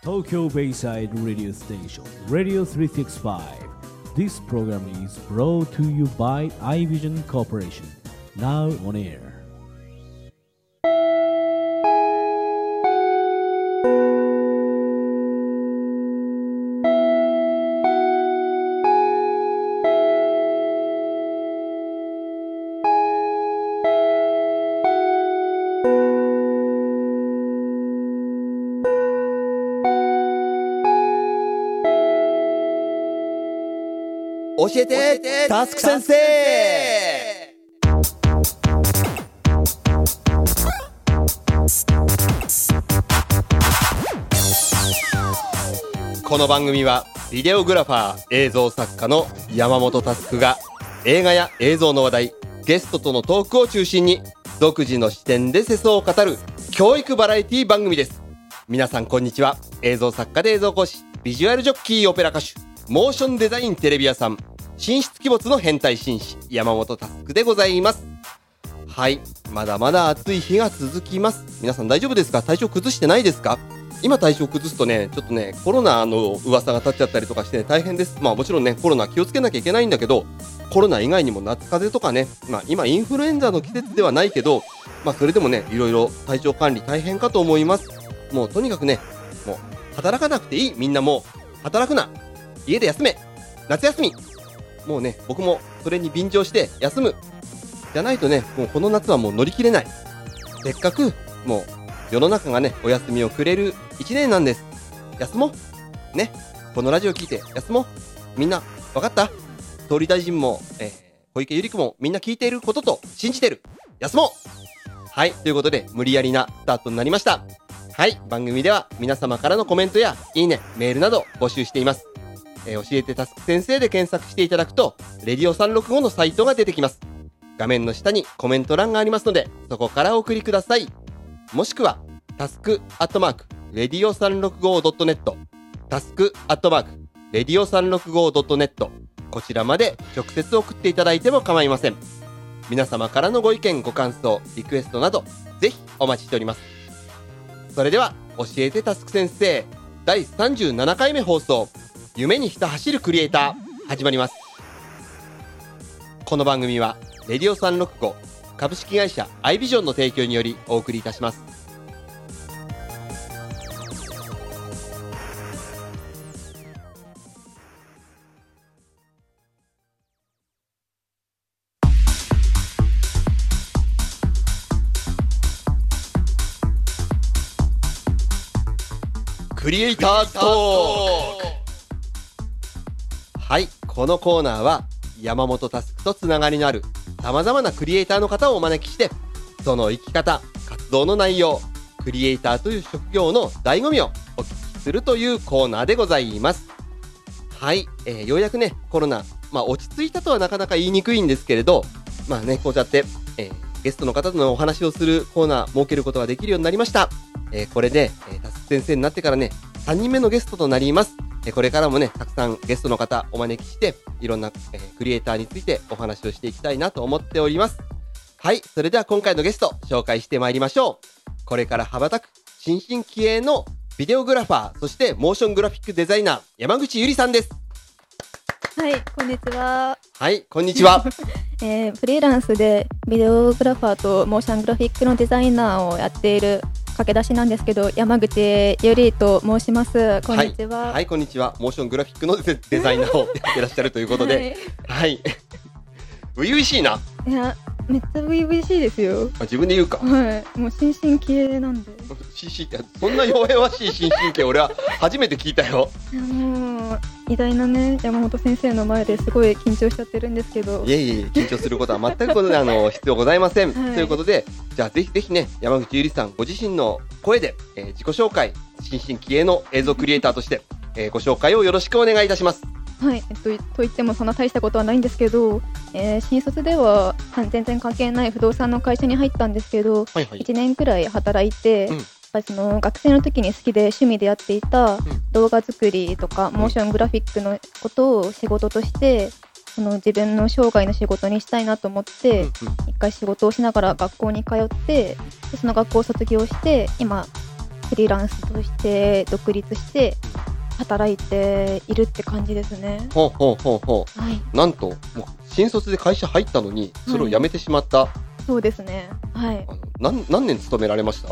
Tokyo Bayside Radio Station, Radio 365. This program is brought to you by iVision Corporation. Now on air. 教えてタスク先生。この番組はビデオグラファー映像作家の山本佑が映画や映像の話題、ゲストとのトークを中心に独自の視点で世相を語る教育バラエティ番組です。皆さんこんにちは。映像作家で映像講師、ビジュアルジョッキー、オペラ歌手、モーションデザインテレビ屋さん、神出鬼没の変態紳士山本佑でございます。はい、まだまだ暑い日が続きます。皆さん大丈夫ですか？体調崩してないですか？今体調崩すとね、ちょっとねコロナの噂が立っちゃったりとかして、ね、大変です。もちろんねコロナ気をつけなきゃいけないんだけど、コロナ以外にも夏風邪とかね、今インフルエンザの季節ではないけど、それでもねいろいろ体調管理大変かと思います。もうとにかくね、もう働かなくていい。みんなもう働くな、家で休め、夏休み。もうね僕もそれに便乗して休むじゃないとね、もうこの夏はもう乗り切れない。せっかくもう世の中がねお休みをくれる1年なんです。休もうね。このラジオ聞いて休もう。みんな分かった？総理大臣も、小池百合子もみんな聞いていることと信じてる。休もう。はい、ということで無理やりなスタートになりました。はい、番組では皆様からのコメントやいいね、メールなど募集しています。教えてタスク先生で検索していただくとレディオ365のサイトが出てきます。画面の下にコメント欄がありますので、そこからお送りください。もしくはタスクアットマークレディオ 365.net、 タスクアットマークレディオ 365.net、 こちらまで直接送っていただいても構いません。皆様からのご意見ご感想リクエストなどぜひお待ちしております。それでは教えてタスク先生第37回目放送、夢にひた走るクリエイター、始まります。この番組はレディオ365株式会社アイビジョンの提供によりお送りいたします。クリエイタートーク。はい、このコーナーは山本タスクとつながりのある様々なクリエイターの方をお招きして、その生き方、活動の内容、クリエイターという職業の醍醐味をお聞きするというコーナーでございます。はい、ようやくねコロナ、落ち着いたとはなかなか言いにくいんですけれど、こうやって、ゲストの方とのお話をするコーナー設けることができるようになりました。これで、タスク先生になってからね3人目のゲストとなります。これからもねたくさんゲストの方お招きしていろんな、クリエイターについてお話をしていきたいなと思っております。はい、それでは今回のゲスト紹介してまいりましょう。これから羽ばたく新進気鋭のビデオグラファー、そしてモーショングラフィックデザイナー、山口ゆりさんです。 はい、こんにちは。 はい、こんにちは。 フリーランスでビデオグラファーとモーショングラフィックのデザイナーをやっている駆け出しなんですけど、山口ゆりと申します。こんにちは。 はい、こんにちは。モーショングラフィックのデザイナーをやってらっしゃるということで、はい。初々しいな。 いや、めっちゃ初々しいですよ。 自分で言うか。 はい、もう新進気鋭なんで。 そんな弱々しい新進気鋭、俺は初めて聞いたよ。 偉大なね山本先生の前ですごい緊張しちゃってるんですけど。 いえいえ、緊張することは全く必要ございません。はい、ということで、じゃあぜひぜひね山口ゆりさんご自身の声で、自己紹介、新進気鋭の映像クリエイターとして、ご紹介をよろしくお願いいたします。 はい、と言ってもそんな大したことはないんですけど、新卒では全然関係ない不動産の会社に入ったんですけど、1年くらい働いて、その学生の時に好きで趣味でやっていた動画作りとか、モーショングラフィックのことを仕事としてその自分の生涯の仕事にしたいなと思って、一回仕事をしながら学校に通って、でその学校を卒業して今フリーランスとして独立して働いているって感じですね。 ほうほうほうほう、 はい、 なんともう新卒で会社入ったのにそれを辞めてしまった、はい、 そうですね。はい。 何年勤められました？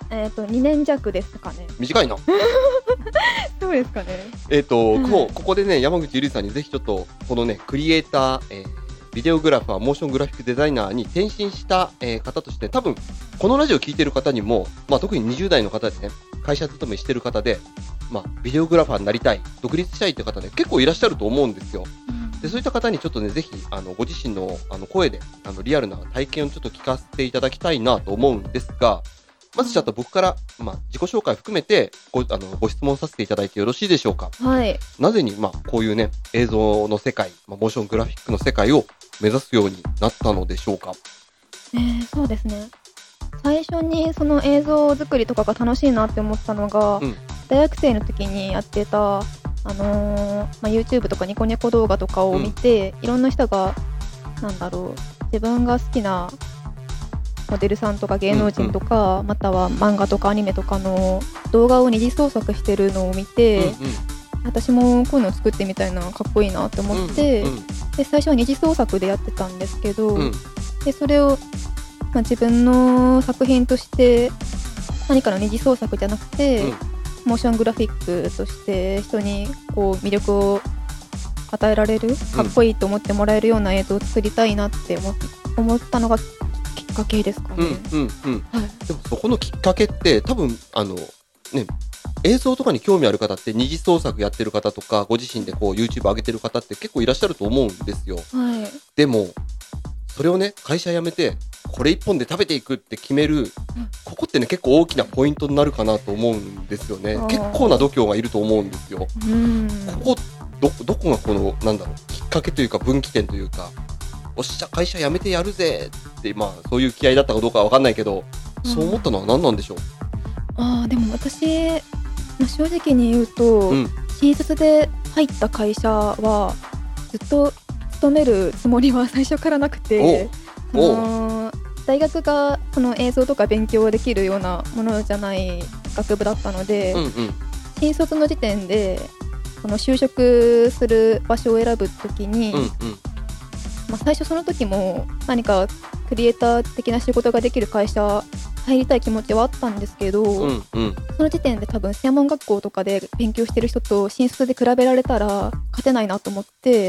2年弱ですかね。 短いな。 そうですかね。 ここでね、山口ゆりさんにぜひちょっとこのねクリエイター、ビデオグラファー、モーショングラフィックデザイナーに転身した、方として、多分このラジオ聞いてる方にも、特に20代の方でね、会社勤めしてる方で、ビデオグラファーになりたい、独立したいって方ね、結構いらっしゃると思うんですよ。でそういった方にちょっとね、ぜひご自身の声でリアルな体験をちょっと聞かせていただきたいなと思うんですが、まずちょっと僕から、自己紹介含めてご質問させていただいてよろしいでしょうか。 はい。 なぜに、こういうね、映像の世界、モーショングラフィックの世界を目指すようになったのでしょうか。 そうですね。最初にその映像作りとかが楽しいなって思ったのが、大学生の時にやってた、YouTube とかニコニコ動画とかを見て、いろんな人が自分が好きなモデルさんとか芸能人とか、または漫画とかアニメとかの動画を二次創作してるのを見て、私もこういうのを作ってみたいな、かっこいいなって思って、で最初は二次創作でやってたんですけど、でそれを、自分の作品として何かの二次創作じゃなくて、モーショングラフィックとして人にこう魅力を与えられる、かっこいいと思ってもらえるような映像を作りたいなって思ったのがきっかけですかね。でもそこのきっかけって多分映像とかに興味ある方って、二次創作やってる方とかご自身でこう YouTube 上げてる方って結構いらっしゃると思うんですよ。でもそれをね、会社辞めてこれ一本で食べていくって決める、ここってね結構大きなポイントになるかなと思うんですよね。結構な度胸がいると思うんですよ。ここどこがこのきっかけというか分岐点というか、おっしゃ会社辞めてやるぜって、そういう気合だったかどうかは分かんないけど、そう思ったのは何なんでしょう？ でも私、正直に言うと、新卒で入った会社はずっと勤めるつもりは最初からなくて、大学がその映像とか勉強できるようなものじゃない学部だったので、新卒の時点でその就職する場所を選ぶときに、最初その時も何かクリエイター的な仕事ができる会社入りたい気持ちはあったんですけど、その時点で多分専門学校とかで勉強してる人と新卒で比べられたら勝てないなと思って、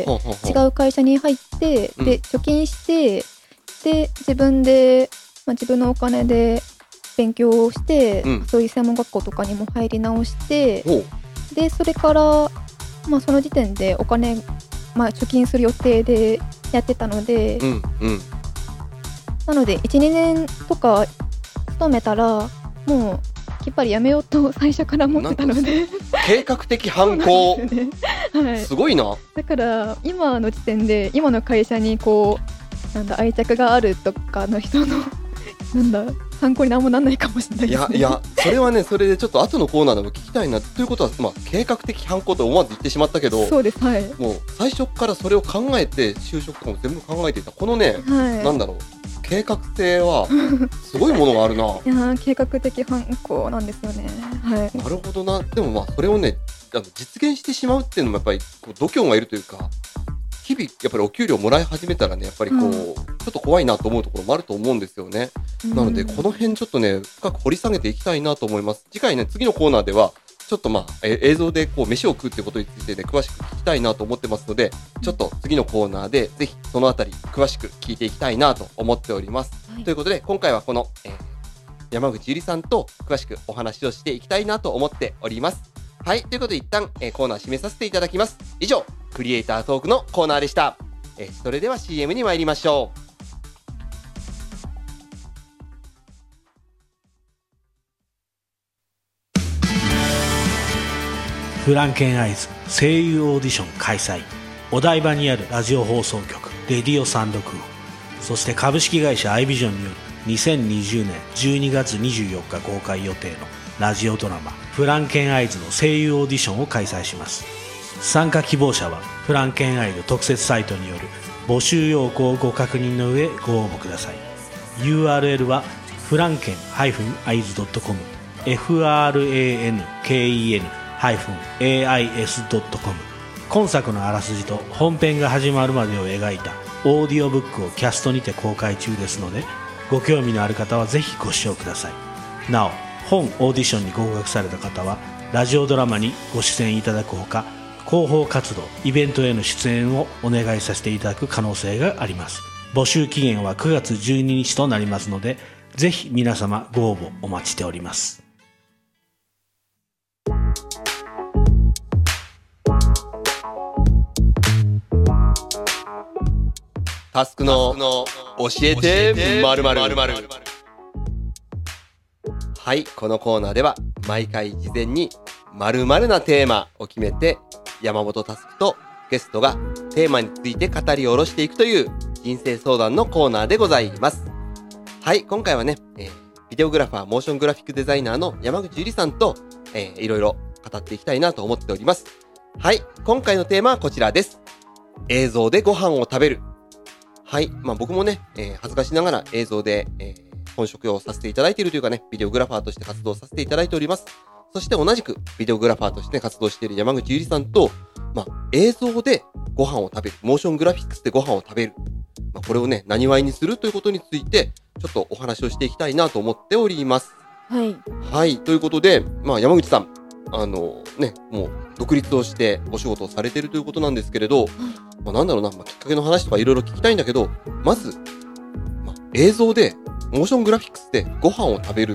違う会社に入って、で貯金して、で自分で、自分のお金で勉強をして、そういう専門学校とかにも入り直して、でそれから、その時点でお金、貯金する予定でやってたので、なので 1,2 年とか勤めたらもうきっぱりやめようと最初から思ってたので計画的反抗すごいな。 だから今の時点で今の会社にこう愛着があるとかの人の参考になんもなんないかもしれないですね。 いやそれはね、それでちょっと後のコーナーでも聞きたいなということは、計画的反抗と思わず言ってしまったけど、 そうです、はい、 もう最初からそれを考えて就職とかも全部考えていたこのね、計画性はすごいものがあるな。 いや計画的反抗なんですよね。 なるほどな。でもそれをね実現してしまうっていうのもやっぱりこう度胸がいるというか、日々やっぱりお給料もらい始めたらね、やっぱりこう、ちょっと怖いなと思うところもあると思うんですよね。なのでこの辺ちょっとね深く掘り下げていきたいなと思います。次回ね、次のコーナーではちょっと映像でこう飯を食うっていうことについてね詳しく聞きたいなと思ってますので、ちょっと次のコーナーでぜひそのあたり詳しく聞いていきたいなと思っております。ということで今回はこの、山口ゆりさんと詳しくお話をしていきたいなと思っております。はい、ということで一旦、コーナー締めさせていただきます。以上クリエイタートークのコーナーでした。それでは CM に参りましょう。 フランケンアイズ声優オーディション開催。お台場にあるラジオ放送局レディオ365、そして株式会社アイビジョンによる2020年12月24日公開予定のラジオドラマフランケンアイズの声優オーディションを開催します。参加希望者はフランケンアイズ特設サイトによる募集要項をご確認の上ご応募ください。 URL はフランケン-アイズ.com franken-ais.com。 今作のあらすじと本編が始まるまでを描いたオーディオブックをキャストにて公開中ですので、ご興味のある方はぜひご視聴ください。なお、本オーディションに合格された方はラジオドラマにご出演いただくほか、広報活動、イベントへの出演をお願いさせていただく可能性があります。募集期限は9月12日となりますので、ぜひ皆様ご応募お待ちしております。 タスクの教えて〇〇。はい、このコーナーでは毎回事前に〇〇なテーマを決めて、山本タスクとゲストがテーマについて語り下ろしていくという人生相談のコーナーでございます。はい、今回はね、ビデオグラファー、モーショングラフィックデザイナーの山口ゆりさんと、いろいろ語っていきたいなと思っております。はい、今回のテーマはこちらです。映像でご飯を食べる。はい、僕もね、恥ずかしながら映像で、本職をさせていただいているというかね、ビデオグラファーとして活動させていただいております。そして同じくビデオグラファーとして活動している山口ゆりさんと、映像でご飯を食べる、モーショングラフィックスでご飯を食べる、これをね、何わいにするということについて、ちょっとお話をしていきたいなと思っております。 はい。 はい、ということで、山口さん、ね、もう独立をしてお仕事をされているということなんですけれど、なんだろうな、きっかけの話とかいろいろ聞きたいんだけど、まず、映像で、モーショングラフィックスでご飯を食べるって、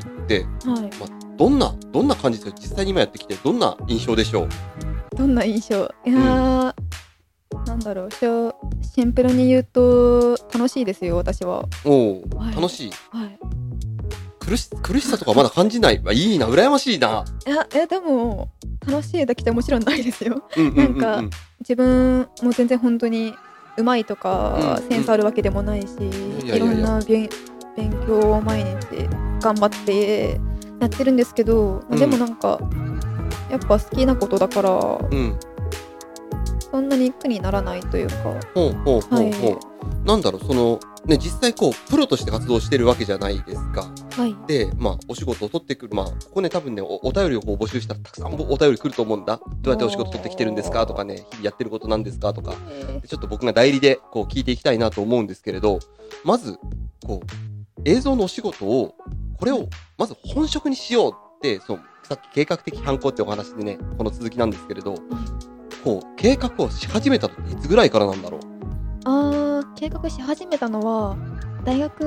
どんな感じですか？実際に今やってきて、どんな印象でしょう？ どんな印象？いやー、なんだろう、シンプルに言うと、楽しいですよ、私は。 楽しい。 はい。 苦しさとかまだ感じない。いいな、羨ましいな。 いや、でも、楽しいだけじゃもちろんないですよ。なんか、自分も全然本当にうまいとか、センスあるわけでもないし、いろんな勉強を毎日頑張ってやってるんですけど、でもなんか、やっぱ好きなことだから、そんなに苦にならないというか。なんだろう、 実際プロとして活動してるわけじゃないですか。 はい。 で、お仕事を取ってくる、ここね、多分ね、お便りを募集したらたくさんお便り来ると思うんだ。どうやってお仕事取ってきてるんですかとかね、日々やってることなんですかとか、ちょっと僕が代理で聞いていきたいなと思うんですけれど、まず、映像のお仕事を、これを、まず本職にしようって、さっき計画的反抗ってお話でね、この続きなんですけれど、計画をし始めたのっていつぐらいからなんだろう？ 計画し始めたのは大学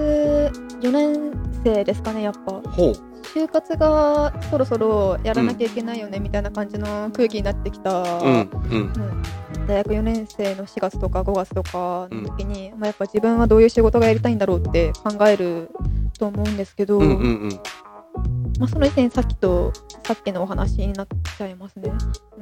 4年生ですかね、やっぱ。就活がそろそろやらなきゃいけないよね、みたいな感じの空気になってきた、大学4年生の4月とか5月とかの時に、やっぱ自分はどういう仕事がやりたいんだろうって考えると思うんですけど、その時点さっきのお話になっちゃいますね。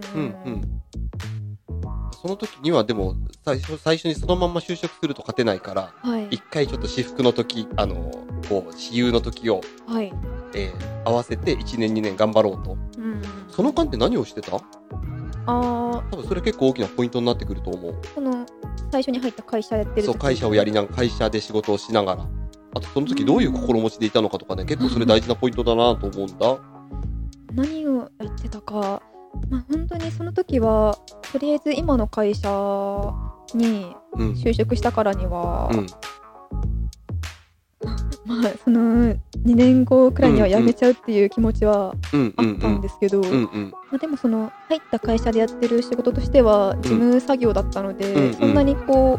その時にはでも最初にそのまんま就職すると勝てないから、一回ちょっと私服の時、私有の時を、合わせて1年2年頑張ろうと。その間って何をしてた？多分それ結構大きなポイントになってくると思う。 最初に入った会社やってる時。 会社をやりながら、会社で仕事をしながら、あとその時どういう心持ちでいたのかとかね、結構それ大事なポイントだなと思うんだ。 何をやってたか、本当にその時はとりあえず今の会社に就職したからには、その2年後くらいには辞めちゃうっていう気持ちはあったんですけど、でもその入った会社でやってる仕事としては事務作業だったので、そんなになんだろ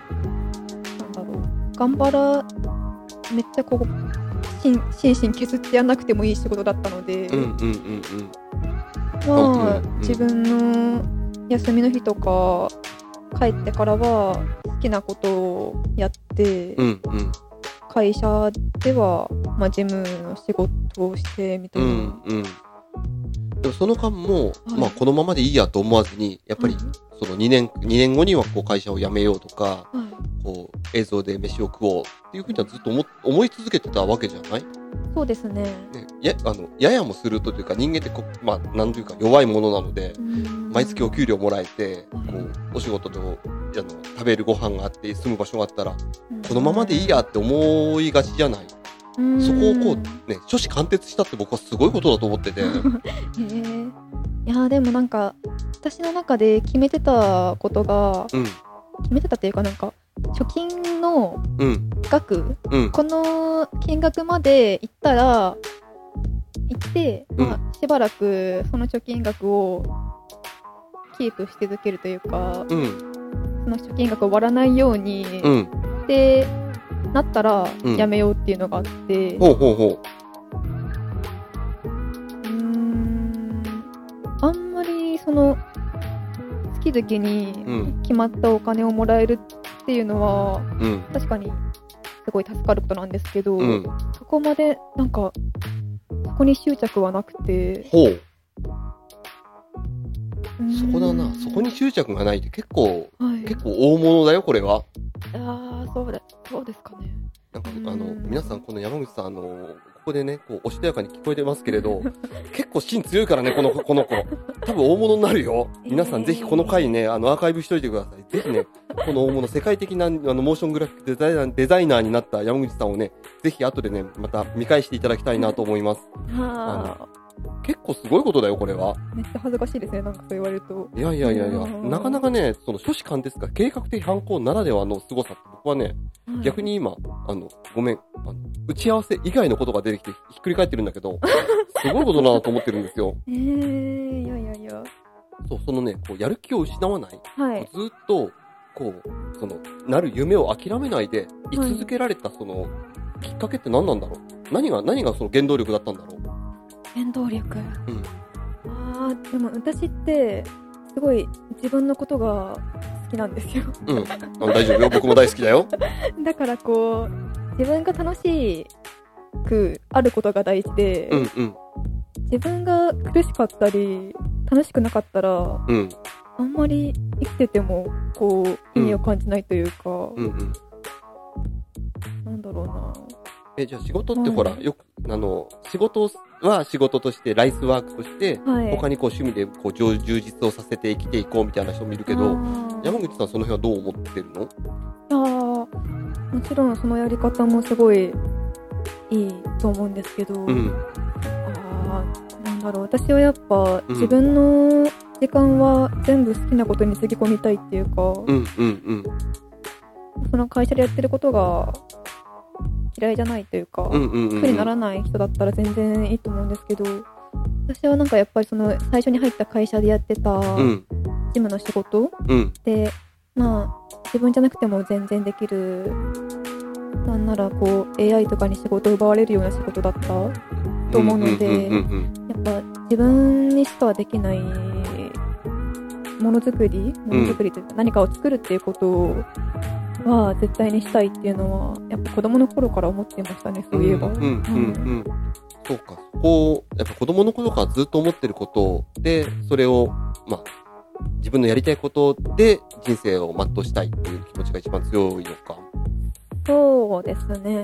う、頑張らめっちゃ心身削ってやんなくてもいい仕事だったので、自分の休みの日とか帰ってからは好きなことをやって、会社では、事務の仕事をしてみたいな。 でもその間も、このままでいいやと思わずに、やっぱりその2年後には会社を辞めようとか、映像で飯を食おうっていうふうにはずっと思い続けてたわけじゃない？ そうですね。 ややもするというか、人間ってなんというか弱いものなので、毎月お給料もらえて、お仕事と食べるご飯があって住む場所があったら、このままでいいやって思いがちじゃない？ そこをこうね、初志貫徹したって僕はすごいことだと思ってて。 いやでもなんか私の中で決めてたことが、決めてたっていうかなんか貯金の額、この金額までいったら行って、しばらくその貯金額をキープし続けるというか、その貯金額を割らないように、でなったらやめようっていうのがあって、あんまりその月々に決まったお金をもらえるっていうのは、確かにすごい助かることなんですけど、そこまでなんかそこに執着はなくて。 そこだな。そこに執着がないって結構大物だよ、これは。 そうですかね。 なんか皆さんこの山口さんここでね、こうおしとやかに聞こえてますけれど、結構芯強いからね、この子。多分大物になるよ。皆さんぜひこの回ね、アーカイブしといてください。ぜひね、この大物、世界的なモーショングラフィックデザイナーになった山口さんをね、ぜひ後でね、また見返していただきたいなと思います。結構すごいことだよ、これは。 めっちゃ恥ずかしいですね、なんかそう言われると。 いや、なかなかね、その初志貫徹か計画的犯行ならではの凄さって僕はね、逆に今、ごめん、打ち合わせ以外のことが出てきてひっくり返ってるんだけど、すごいことだなと思ってるんですよ。 いや。 そう、そのね、こう、やる気を失わない。ずっと、こう、その、なる夢を諦めないで、居続けられた、その、きっかけって何なんだろう？何がその原動力だったんだろう？ 原動力。でも私ってすごい自分のことが好きなんですよ。 大丈夫よ、僕も大好きだよ。 だからこう自分が楽しくあることが大事で、自分が苦しかったり楽しくなかったら、あんまり生きててもこう意味を感じないというか、なんだろうな。 じゃあ仕事ってほら、よく、仕事は仕事として、ライスワークとして、他にこう趣味でこう充実をさせて生きていこうみたいな人もいるけど、山口さんその辺はどう思ってるの？ もちろんそのやり方もすごいいいと思うんですけど、なんだろう、私はやっぱ自分の時間は全部好きなことにつぎ込みたいっていうか、その会社でやってることが嫌いじゃないというか、苦にならない人だったら全然いいと思うんですけど、私はなんかやっぱりその最初に入った会社でやってた事務の仕事で、自分じゃなくても全然できる、なんならこう AI とかに仕事を奪われるような仕事だったと思うので、やっぱ自分にしかできないものづくりというか何かを作るっていうことは絶対にしたいっていうのはやっぱ子供の頃から思っていましたね、そういえば。 そうか、こうやっぱ子供の頃からずっと思ってることで、それを自分のやりたいことで人生を全うしたいっていう気持ちが一番強いのか。 そうですね。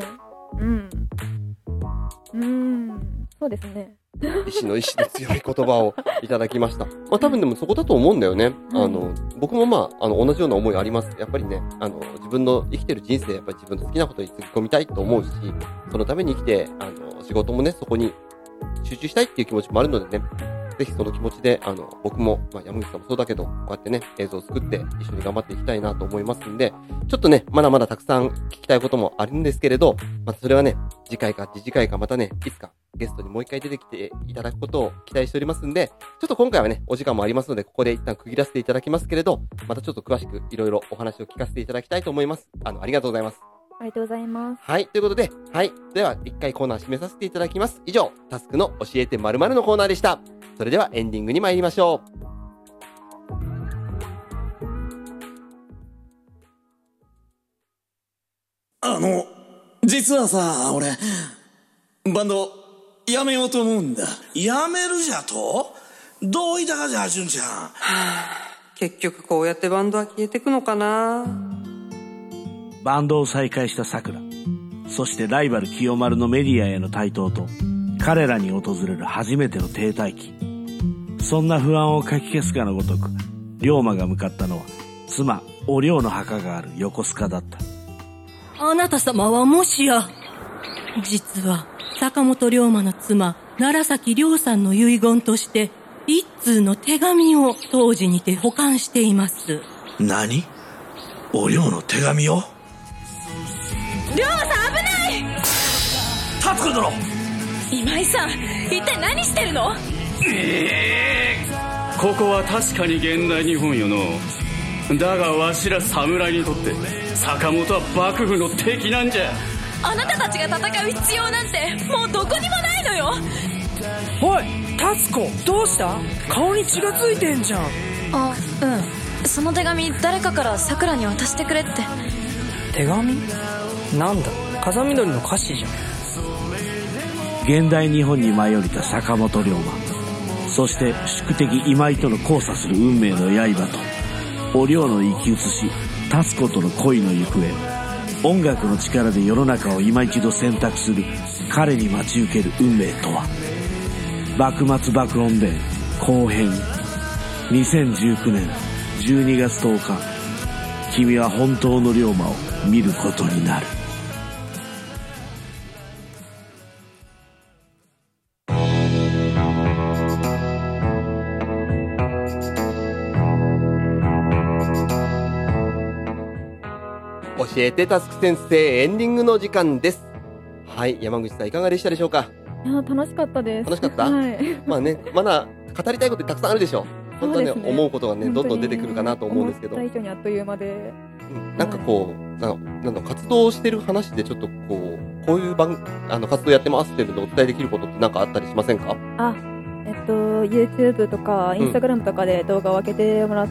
そうですね。 意志で強い言葉をいただきました。多分でもそこだと思うんだよね。僕も同じような思いあります。やっぱりね、自分の生きてる人生、やっぱり自分の好きなことにつぎ込みたいと思うし、そのために生きて、仕事もね、そこに集中したいっていう気持ちもあるのでね、ぜひその気持ちで、僕も、山口さんもそうだけど、こうやってね、映像を作って一緒に頑張っていきたいなと思いますんで、ちょっとね、まだまだたくさん聞きたいこともあるんですけれど、それはね、次回かまたね、いつかゲストにもう一回出てきていただくことを期待しておりますんで、ちょっと今回はね、お時間もありますので、ここで一旦区切らせていただきますけれど、またちょっと詳しくいろいろお話を聞かせていただきたいと思います。ありがとうございます。 ありがとうございます。 はい、ということで、では一回コーナー締めさせていただきます。以上、タスクの教えて〇〇のコーナーでした。それではエンディングに参りましょう。 実はさ、俺バンドやめようと思うんだ。 やめるじゃと？どういたかじゃ、純ちゃん。 結局こうやってバンドは消えてくのかな。 バンドを再開したさくら、そしてライバル清丸のメディアへの台頭と、彼らに訪れる初めての停滞期。そんな不安をかき消すかのごとく、龍馬が向かったのは妻お龍の墓がある横須賀だった。 あなた様はもしや。 実は坂本龍馬の妻楢崎亮さんの遺言として一通の手紙を当時にて保管しています。 何？お龍の手紙を？ 龍馬さん危ない！ 達子殿！ 今井さん、一体何してるの？ ここは確かに現代日本よの。だがわしら侍にとって坂本は幕府の敵なんじゃ。 あなたたちが戦う必要なんてもうどこにもないのよ。 おい達子、どうした？顔に血がついてんじゃん。 あ、うん、その手紙誰かからさくらに渡してくれって。 手紙？なんだ、風見鶏の歌詞じゃん。 現代日本に舞い降りた坂本龍馬、そして宿敵今井との交差する運命の刃とお龍の生き写し達子との恋の行方、音楽の力で世の中を今一度選択する彼に待ち受ける運命とは。幕末爆音伝後編、2019年12月10日、君は本当の龍馬を見ることになる。 教えてタスク先生、エンディングの時間です。はい、山口さんいかがでしたでしょうか？ いや、楽しかったです。 楽しかった？はい。まあね、まだ語りたいことたくさんあるでしょう。本当に、ね、思うことがね、どんどん出てくるかなと思うんですけど。 最初にあっという間で。 なんかこう、なんだ活動してる話でちょっとこういう活動やってますっていうのでお伝えできることってなんかあったりしませんか？ YouTube とか Instagram とかで動画を上げてもらって、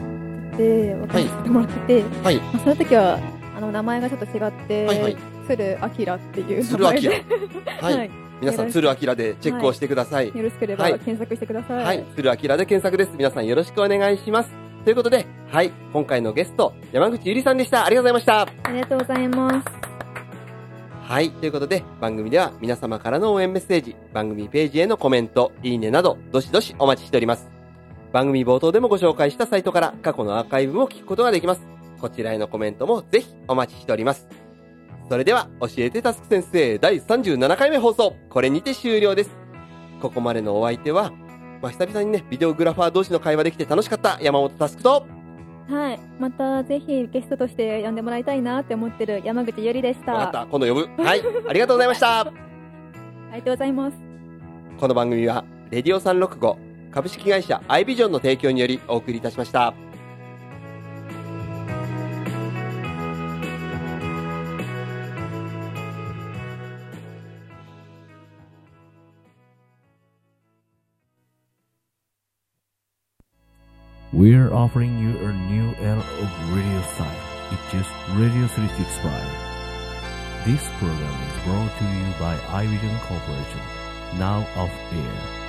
分かってもらってて、はい。その時は、名前がちょっと違って、はいはい、鶴明っていう名前で。鶴明。はい。 皆さん、鶴明でチェックをしてください。 よろしければ検索してください。 はい。鶴明で検索です。皆さんよろしくお願いします。ということで、はい。今回のゲスト、山口ゆりさんでした。ありがとうございました。 ありがとうございます。 はい。ということで、番組では皆様からの応援メッセージ、番組ページへのコメント、いいねなど、どしどしお待ちしております。番組冒頭でもご紹介したサイトから過去のアーカイブも聞くことができます。こちらへのコメントもぜひお待ちしております。それでは、教えてタスク先生第37回目放送、これにて終了です。ここまでのお相手は、久々にね、ビデオグラファー同士の会話できて楽しかった山本タスクと、 はい。またぜひゲストとして呼んでもらいたいなって思ってる山口ゆりでした。 わかった。今度呼ぶ。はい。ありがとうございました。 ありがとうございます。 この番組は、レディオ365株式会社アイビジョンの提供によりお送りいたしました。 We're offering you a new era of radio style. It's just Radio 365. This program is brought to you by iVision Corporation. Now off air.